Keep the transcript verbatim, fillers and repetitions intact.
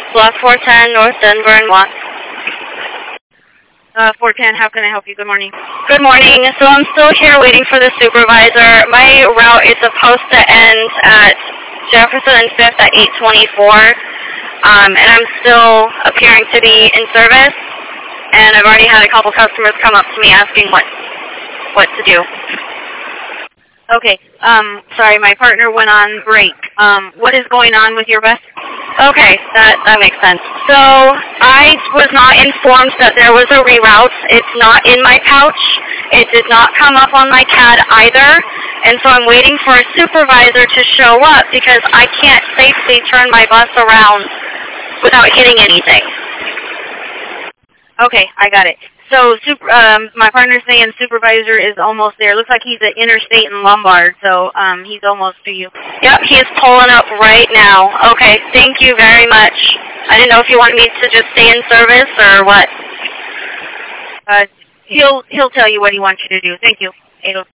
Block four ten, North Denver and Watts. Uh, four ten, how can I help you? Good morning. Good morning. So I'm still here waiting for the supervisor. My route is supposed to end at Jefferson and fifth at eight twenty-four, um, and I'm still appearing to be in service, and I've already had a couple customers come up to me asking what, what to do. Okay, um, sorry, my partner went on break. Um, what is going on with your bus? Okay, that, that makes sense. So I was not informed that there was a reroute. It's not in my pouch. It did not come up on my C A D either. And so I'm waiting for a supervisor to show up because I can't safely turn my bus around without hitting anything. Okay, I got it. So super, um, my partner's saying supervisor is almost there. Looks like he's at Interstate and Lombard, so um, he's almost to you. Yep, he's pulling up right now. Okay, thank you very much. I didn't know if you wanted me to just stay in service or what. Uh, he'll he'll tell you what he wants you to do. Thank you.